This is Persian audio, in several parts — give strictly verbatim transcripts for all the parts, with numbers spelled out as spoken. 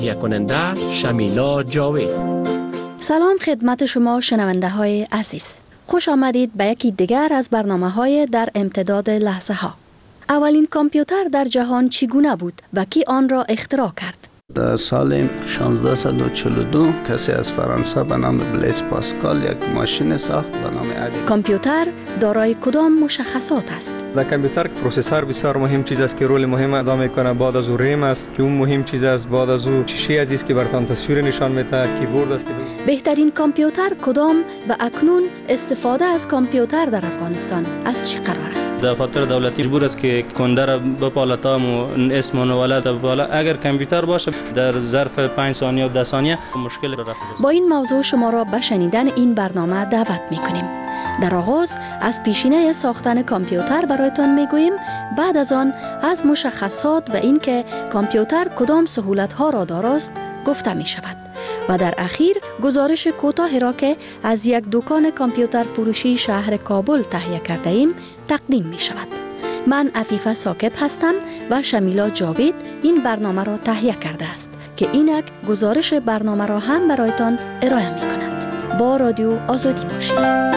تهیه کننده شمیلا جاوید. سلام خدمت شما شنونده های عزیز. خوش آمدید به یکی دیگر از برنامه های در امتداد لحظه ها. اولین کامپیوتر در جهان چگونه بود و کی آن را اختراع کرد؟ در سال شانزده و چهل و دو کسی از فرانسه به نام بلیس پاسکال یک ماشین ساخت به نام ادینگ. کامپیوتر دارای کدام مشخصات است؟ در کامپیوتر پروسسور بسیار مهم چیز است که رول مهم ادا میکنه. بعد از او ریم است که اون مهم چیز است. بعد از او شیشه عزیز است که براتون تصویر نشان میده. کیبورد است که بهترین کامپیوتر کدام و اکنون استفاده از کامپیوتر در افغانستان از چه قرار است؟ دفاتر دولتی مجبور است که کنده را بپالد تا اسم و ولایت بپالد. اگر کامپیوتر باشه در ظرف پنج ثانیه و ده ثانیه مشکل را رفع است. با این موضوع شما را به شنیدن این برنامه دعوت میکنیم. در آغاز از پیشینه ساختن کامپیوتر برایتان میگوییم، بعد از آن از مشخصات و اینکه کامپیوتر کدام سهولت‌ها را داراست گفته می شود و در اخیر گزارش کوتاهی را که از یک دکان کامپیوتر فروشی شهر کابل تهیه کرده ایم تقدیم می شود. من عفیفه ساکب هستم و شمیلا جاوید این برنامه را تهیه کرده است که اینک گزارش برنامه را هم برایتان ارائه می کند. با رادیو آزادی باشید.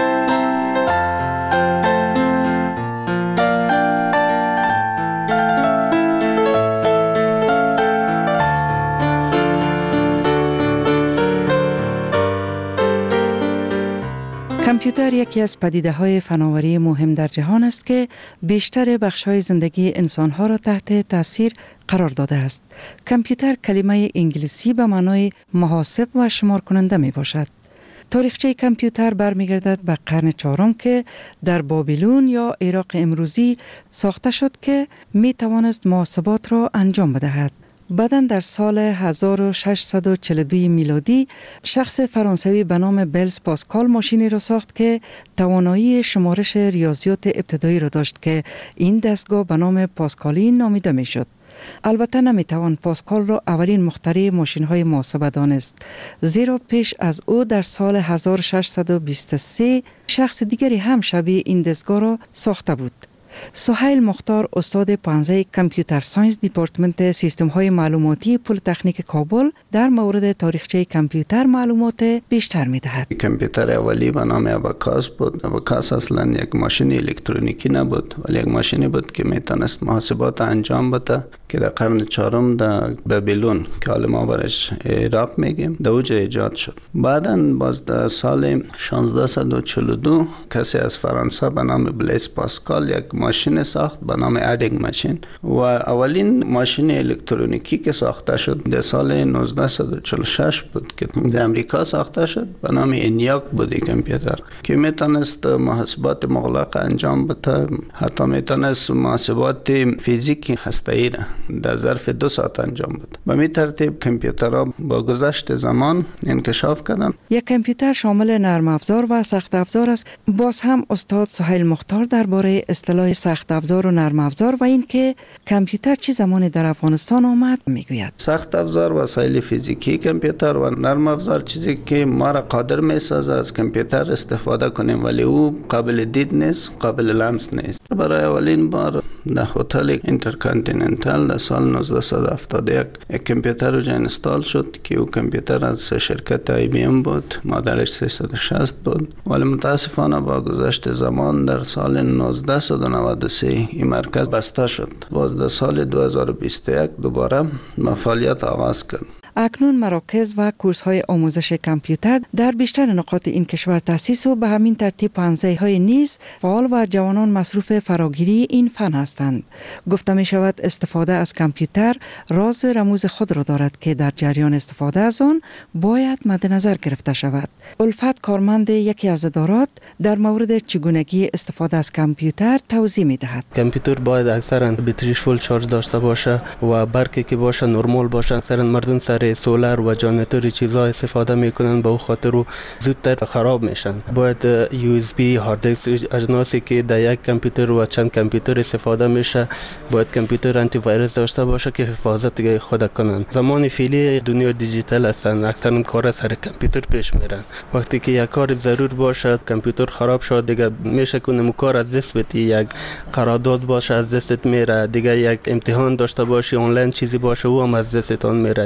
کامپیوتر یکی از پدیده‌های فناوری مهم در جهان است که بیشتر بخش‌های زندگی انسان‌ها را تحت تأثیر قرار داده است. کامپیوتر کلمه انگلیسی به معنای محاسب و شمار کننده می باشد. تاریخچه کامپیوتر برمیگردد به قرن چهارم که در بابلون یا عراق امروزی ساخته شد که می توانست محاسبات را انجام بدهد. بعداً در سال هزار و ششصد و چهل و دو میلادی شخص فرانسوی به نام بلیس پاسکال ماشینی را ساخت که توانایی شمارش ریاضیات ابتدایی را داشت که این دستگاه به نام پاسکالی نامیده می شد. البته نمی توان پاسکال را اولین مخترع ماشین های محاسبه دانست، زیرا پیش از او در سال هزار و ششصد و بیست و سه شخص دیگری هم شبیه این دستگاه را ساخته بود. سهیل مختار استاد پانزده کامپیوتر ساینس دیپارتمنت سیستم های معلوماتی پلی‌تکنیک کابل در مورد تاریخچه کامپیوتر معلومات بیشتر می دهد. کامپیوتر اولی به نام اباکاس بود. اباکاس اصلا یک ماشین الکترونیکی نبود، ولی یک ماشینی بود که می تونست محاسبات انجام بده که در قرن چهارم در بابلون که حالا ما برش عراق میگیم در اوج ایجاد شد. بعداً باز در سال شانزده و چهل و دو کسی از فرانسه به نام بلیس پاسکال یک ماشین ساخت به نام ادینگ ماشین و اولین ماشین الکترونیکی که ساخته شد در سال نوزده و چهل و شش بود که در امریکا ساخته شد به نام انیاک بود. کامپیوتر که میتونست محاسبات مغلق انجام بده، حتی میتونست محاسبات فیزیکی هسته‌ای را در ظرف دو ساعت انجام بده. به می ترتیب کامپیوترها با گذشت زمان انکشاف کردن. یک کامپیوتر شامل نرم افزار و سخت افزار است. باز هم استاد سهیل مختار درباره اصطلاح سخت افزار و نرم افزار و اینکه کامپیوتر چه زمانی در افغانستان آمد میگوید. سخت افزار وسایل فیزیکی کامپیوتر و نرم افزار چیزی که ما را قادر میسازه از کامپیوتر استفاده کنیم ولی او قابل دید نیست، قابل لمس نیست. برای اولین بار در هتل اینترکانتیننتال در سال نوزده و هفتاد و یک یک کامپیوتر رو انستال شد که او کامپیوتر از شرکت آی بی ام بود، مدلش سیصد و شصت بود، ولی متاسفانه با گذشت زمان در سال نوزده و نود و سه این مرکز بسته شد. باز در سال دو هزار و بیست و یک دوباره فعالیت آغاز کرد. اکنون مراکز و کورس‌های آموزش کامپیوتر در بیشتر نقاط این کشور تأسیس و به همین ترتیب پانزده‌های نیز فعال و جوانان مصروف فراگیری این فن هستند. گفته می شود استفاده از کامپیوتر راز رموز خود را دارد که در جریان استفاده از آن باید مد نظر گرفته شود. الفت کارمند یکی از ادارات در مورد چگونگی استفاده از کامپیوتر توضیح می دهد. کامپیوتر باید اکثرا بطریش فول چارج داشته باشه و برقی که باشه نرمال باشه. اکثرا مردم سر سولار و جنراتور چیزا استفاده میکنن، به خاطر زودتر خراب میشن. باید یو اس بی هارد دیسک اجناسی که در یک کامپیوتر و چند کامپیوتر استفاده میشه باید کامپیوتر آنتی ویروس داشته باشه که حفاظت خود کنن. زمان فعلی دنیا دیجیتال هستن، اکثرا کار سر کامپیوتر پیش میرن. وقتی که یک کار ضرور باشه کامپیوتر خراب شد دیگه میشه کنه کار از دست بدی، یک قرارداد باشه از دستت میره، دیگه یک امتحان داشته باشی آنلاین چیزی باشه او هم از دستتون میره. ولی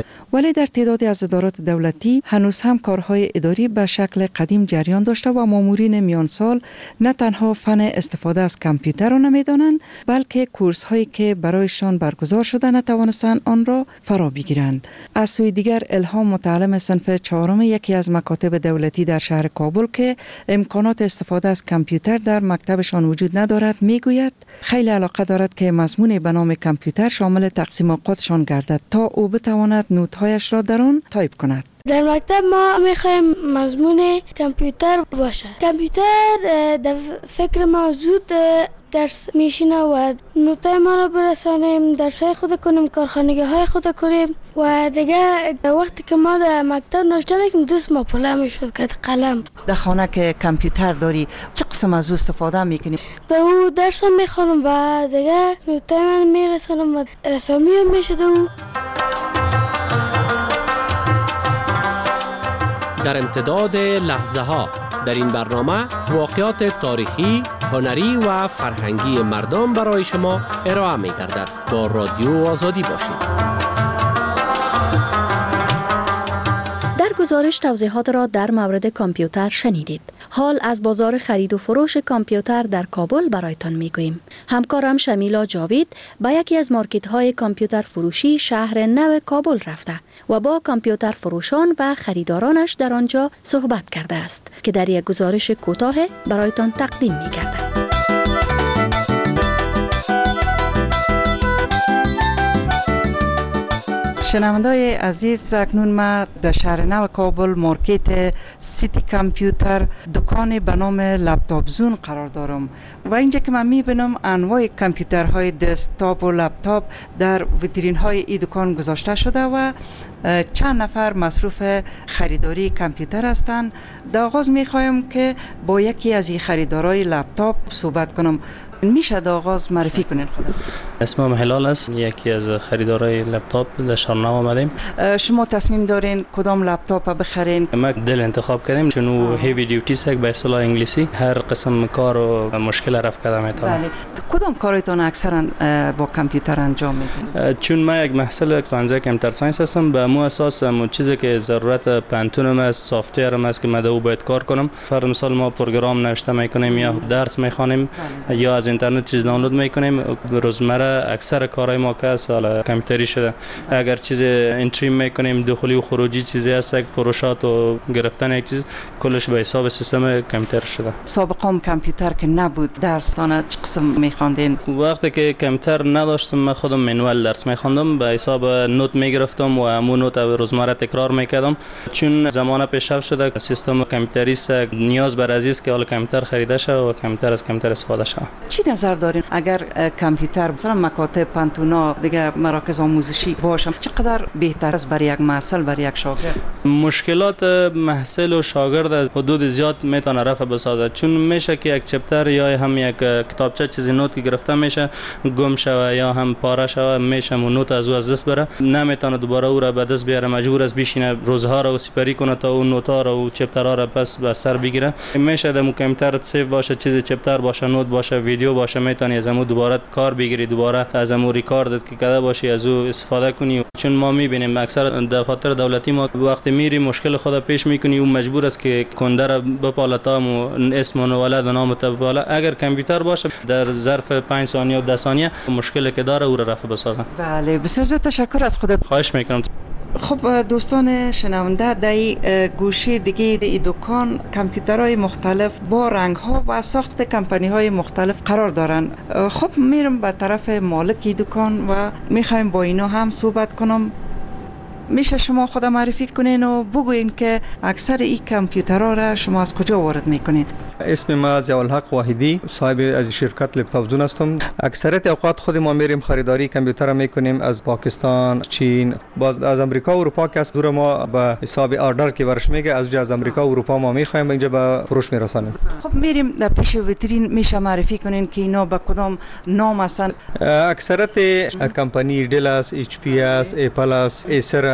ولی در تعدادی از ادارات دولتی هنوز هم کارهای اداری به شکل قدیم جریان داشته و مامورین میان سال نه تنها فن استفاده از کامپیوتر را نمیدانند، بلکه کورس هایی که برایشان برگزار شده نتوانستند آن را فرا بگیرند. از سوی دیگر الهام متعلم صنف چهارم یکی از مکاتب دولتی در شهر کابل که امکانات استفاده از کامپیوتر در مکتبشان وجود ندارد میگوید خیلی علاقه دارد که مضمون به نام کامپیوتر شامل تقسیم اوقاتشان گردد تا او بتواند نوت‌هایش را در آن تایپ کند. در مکتب ما میخوایم مضمون کامپیوتر باشه. کامپیوتر در فکر ما زود درس میشینه و نوتای ما را برسانیم، درسای خود کنیم، کارخانگی های خود کنیم و دیگه وقتی که ما در مکتب ناشته میکنیم دست ما پله میشد که قلم. در خانه که کامپیوتر داری چه قسم از او استفاده میکنیم؟ در او درس هم میخوانم و دیگه نوتای من میرسانم و رسامی هم میشد. او در امتداد لحظه ها در این برنامه واقعات تاریخی، هنری و فرهنگی مردم برای شما ارائه می گردد. با رادیو آزادی باشید. در گزارش توضیحات را در مورد کامپیوتر شنیدید. حال از بازار خرید و فروش کامپیوتر در کابل برایتان میگوییم. همکارم شمیلا جاوید به یکی از مارکت های کامپیوتر فروشی شهر نو کابل رفته و با کامپیوتر فروشان و خریدارانش در آنجا صحبت کرده است که در یک گزارش کوتاه برایتان تقدیم می‌گردد. شنوندای عزیز، اکنون ما در شهر نو کابل مارکت سیتی کامپیوتر دکان به نام لپتاپ زون قرار دارم و اینجا که من میبینم انواع کامپیوترهای دسکتاپ و لپتاپ در ویترین های این دکان گذاشته شده و چند نفر مصروف خریداری کامپیوتر هستند. در آغاز میخوایم که با یکی از این خریدارای لپتاپ صحبت کنم. میشه در آغاز معرفی کنین خودت؟ اسمم هلال است، یکی از خریدارای لپتاپ در شهر نو آمدیم. شما تصمیم دارین کدام لپتاپ بخرین؟ ما دل انتخاب کردیم چون او هیوی دیوتی است، به اصطلاح انگلیسی هر قسم کار و مشکل رفع کردن میتونه. بله. کدام کارتون اکثرا با کامپیوتر انجام میدین؟ چون ما یک محصل پانزده کامپیوتر ساینس هستم، به مو اساس مو چیزی که ضرورت پانتونم است، سافت ویر است که ما دو باید کار کنم. فرض مثال ما پروگرام نوشته میکنیم یا درس میخوانیم یا از اینترنت چیز دانلود میکنیم. روزمره اکثر کارهای ما که حالا کامپیوتری شده. اگر چیز انتری میکنیم داخلی و خروجی چیزی هست، فروشات و گرفتن یک چیز کلش به حساب سیستم کامپیوتر شده. سابقا کامپیوتر که نبود درستان چه قسم میخواندین؟ وقتی که کامپیوتر نداشتم من خودم منوال درس میخواندم، به حساب نوت میگرفتم و همون نوت روزمره تکرار میکردم. چون زمانه پیشرفت شده سیستم کامپیوتری است، نیاز بر عزیز که حالا کامپیوتر خریده شه و کامپیوتر از کامپیوتر استفاده شه. چی نظر دارین اگر کامپیوتر مثلا مکاتب پانتونا دیگه مراکز آموزشی باشه چقدر بهتر است برای یک محصل برای یک شاگرد؟ مشکلات محصل و شاگرد از حدود زیاد میتونه رفع بسازد، چون میشه که یک چپتر یا هم یک کتابچه چیزی نوت که گرفته میشه گم شوه یا هم پاره شوه، میشه اون نوت از او از دست بره، نمیتونه دوباره او را به دست بیاره، مجبور است بشینه روزها را سپری کنه تا اون نوتا را و چپترها را پس به سر بگیره. میشه در کامپیوتر سیو باشه، چیزی چپتر باشه، نوت باشه، ویدیو باشه، میتونی از امو دوباره کار بگیری، دوباره از امو ریکارد که کرده باشی از او استفاده کنی. چون ما میبینیم اکثر دفاتر دولتی ما وقتی میری مشکل خود پیش میکنی و مجبور است که کنده را بپاله تا اسم و ولد و نام بپاله. اگر کامپیوتر باشه در ظرف پنج ثانیه و ده ثانیه مشکلی که داره او را رفع بسازه. بله، بسیار زیاد تشکر از خودت. خواهش میکنم. خب دوستان شنونده، در این گوشه دیگه این دکان کامپیوترهای مختلف با رنگ ها و ساخت کمپانی های مختلف قرار دارن. خب میرم به طرف مالک دکان و میخوایم با اینا هم صحبت کنم. میشه شما خود معرفی کنین و بگوین که اکثر این کامپیوترها را شما از کجا وارد میکنین؟ اسم ما ضیاءالحق واحدی، صاحب از شرکت لپتاپ زون هستم. اکثریت اوقات خود ما میریم خریداری کامپیوتر میکنیم از پاکستان، چین، باز از امریکا و اروپا که از دور ما به حساب آردر که ورش میگه از از امریکا و اروپا ما میخوایم اینجا به فروش میرسانیم. خب میریم در پیش ویترین، میشه معرفی کنین که اینا به کدام نام هستن؟ اکثریت کمپانی دل است، اچ پی است، اپل است، ایسر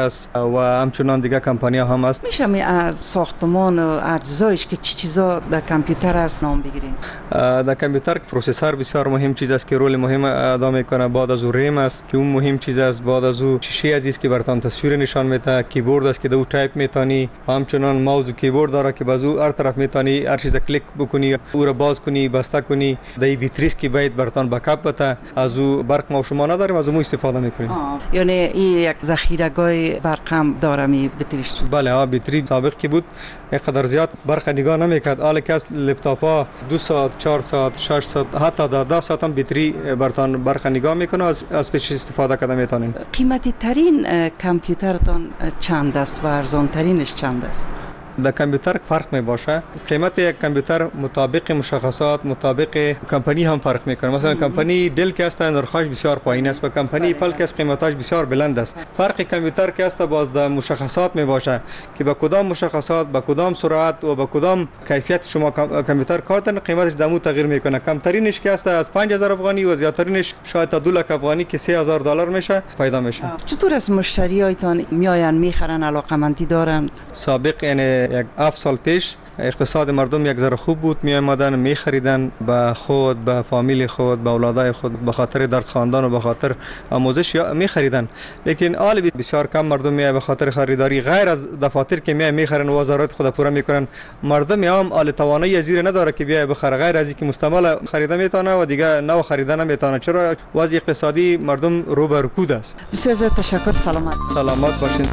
است و همچنان دیگه کمپانی هم است. میشه می از ساختمان و اجزایش که چی چیزا در کامپیوتر است نام بگیریم؟ در کامپیوتر پروسسور بسیار مهم چیز است که رول مهم ادا میکنه. بعد از اون ریم است که اون مهم چیز است. بعد از اون شیشه عزیز که براتون تصویر نشان میده. کیبورد است که دو تایپ میتونی. همچنان ماوس و کیبورد داره که بازو هر طرف میتونی هر چیز کلیک بکنی، او را باز کنی، بسته کنی. در بیتریس که باید براتون بکاپ بده. از او برق ما شما نداریم، از اون استفاده میکنیم. یعنی این یک ذخیره‌گاه برق هم داره می بتریش؟ بله، ها بیتری سابق کی بود اینقدر زیاد برق نگاه نمیکرد. حالا که از لپتاپ ها دو ساعت، چهار ساعت، شش ساعت، حتی ده ساعت هم بیتری براتون برق نگاه میکنه. از از پیش استفاده کرده میتونین. قیمتی ترین کامپیوترتون چند است و ارزان ترینش چند است؟ در کامپیوتر فرق می باشه. قیمت یک کامپیوتر مطابق مشخصات مطابق کمپانی هم فرق میکنه. مثلا کمپانی دل که است نرخش بسیار پایین است و کمپانی اپل که است قیمتش بسیار بلند است. فرق کامپیوتر که است باز در مشخصات می باشه که با کدام مشخصات، با کدام سرعت و با کدام کیفیت شما کامپیوتر کار کنید قیمتش دمو تغییر میکنه. کمترینش که است از پنج هزار افغانی و زیادترینش شاید تا دو لک افغانی که سه هزار دلار میشه پیدا میشه. چطور از مشتریایتان میآیند میخرن، علاقمندی دارن؟ سابق یعنی یک هفت سال پیش اقتصاد مردم یک ذره خوب بود، می آمدن می خریدن به خود، به فامیل خود، به اولادای خود، به خاطر درس خواندن و به خاطر آموزش می خریدن. لیکن حال بسیار کم مردم می به خاطر خریداری غیر از دفاتر که می می خرن و ضرورت خود پورا میکنن. مردم عام حال توانایی زیر نداره که بیای بخره، غیر از اینکه مستعمل خریده میتونه و دیگه نو خریدن نمیتونه. چرا وضع اقتصادی مردم رو به رکود است. بسیار زیاد تشکر. سلامت سلامت باشین.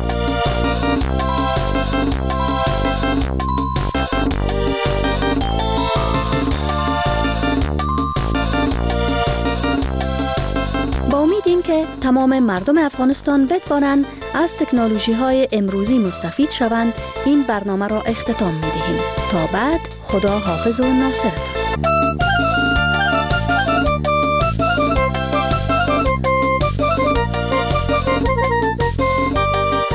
که تمام مردم افغانستان بتوانند از تکنولوژی های امروزی مستفید شوند، این برنامه را اختتام می دهیم. تا بعد، خدا حافظ و ناصرتان.